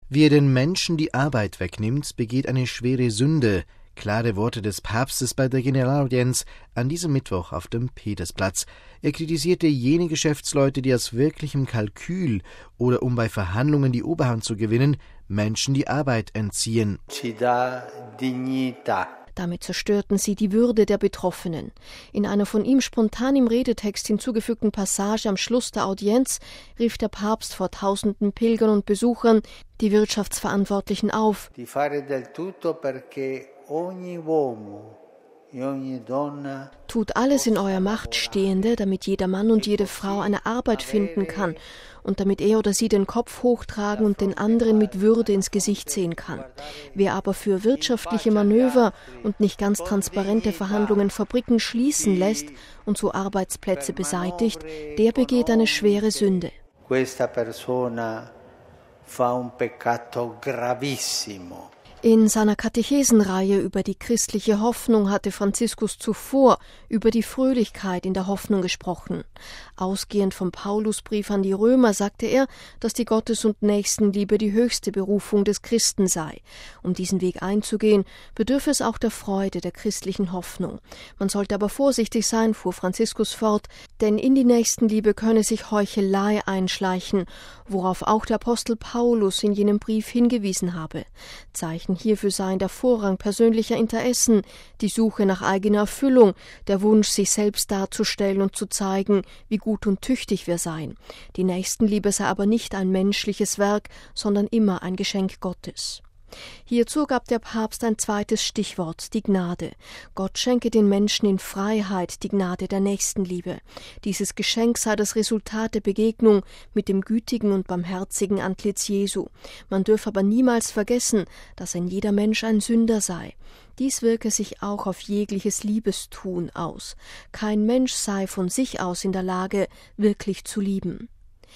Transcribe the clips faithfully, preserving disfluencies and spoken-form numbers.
Wer den Menschen die Arbeit wegnimmt, begeht eine schwere Sünde. Klare Worte des Papstes bei der Generalaudienz an diesem Mittwoch auf dem Petersplatz. Er kritisierte jene Geschäftsleute, die aus wirklichem Kalkül oder um bei Verhandlungen die Oberhand zu gewinnen, Menschen die Arbeit entziehen. Damit zerstörten sie die Würde der Betroffenen. In einer von ihm spontan im Redetext hinzugefügten Passage am Schluss der Audienz rief der Papst vor tausenden Pilgern und Besuchern die Wirtschaftsverantwortlichen auf, tut alles in eurer Macht Stehende, damit jeder Mann und jede Frau eine Arbeit finden kann und damit er oder sie den Kopf hochtragen und den anderen mit Würde ins Gesicht sehen kann. Wer aber für wirtschaftliche Manöver und nicht ganz transparente Verhandlungen Fabriken schließen lässt und so Arbeitsplätze beseitigt, der begeht eine schwere Sünde. Questa persona fa un peccato gravissimo. In seiner Katechesenreihe über die christliche Hoffnung hatte Franziskus zuvor über die Fröhlichkeit in der Hoffnung gesprochen. Ausgehend vom Paulusbrief an die Römer sagte er, dass die Gottes- und Nächstenliebe die höchste Berufung des Christen sei. Um diesen Weg einzugehen, bedürfe es auch der Freude der christlichen Hoffnung. Man sollte aber vorsichtig sein, fuhr Franziskus fort, denn in die Nächstenliebe könne sich Heuchelei einschleichen, worauf auch der Apostel Paulus in jenem Brief hingewiesen habe. Zeichen hierfür seien der Vorrang persönlicher Interessen, die Suche nach eigener Erfüllung, der Wunsch, sich selbst darzustellen und zu zeigen, wie gut und tüchtig wir seien. Die Nächstenliebe sei aber nicht ein menschliches Werk, sondern immer ein Geschenk Gottes. Hierzu gab der Papst ein zweites Stichwort, die Gnade. Gott schenke den Menschen in Freiheit die Gnade der Nächstenliebe. Dieses Geschenk sei das Resultat der Begegnung mit dem gütigen und barmherzigen Antlitz Jesu. Man dürfe aber niemals vergessen, dass ein jeder Mensch ein Sünder sei. Dies wirke sich auch auf jegliches Liebestun aus. Kein Mensch sei von sich aus in der Lage, wirklich zu lieben.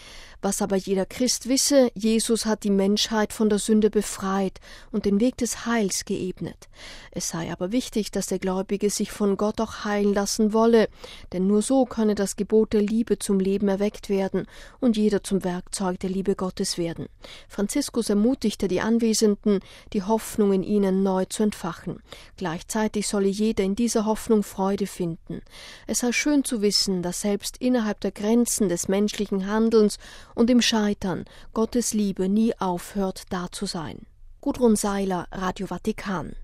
Was aber jeder Christ wisse, Jesus hat die Menschheit von der Sünde befreit und den Weg des Heils geebnet. Es sei aber wichtig, dass der Gläubige sich von Gott auch heilen lassen wolle, denn nur so könne das Gebot der Liebe zum Leben erweckt werden und jeder zum Werkzeug der Liebe Gottes werden. Franziskus ermutigte die Anwesenden, die Hoffnung in ihnen neu zu entfachen. Gleichzeitig solle jeder in dieser Hoffnung Freude finden. Es sei schön zu wissen, dass selbst innerhalb der Grenzen des menschlichen Handelns und im Scheitern Gottes Liebe nie aufhört, da zu sein. Gudrun Seiler, Radio Vatikan.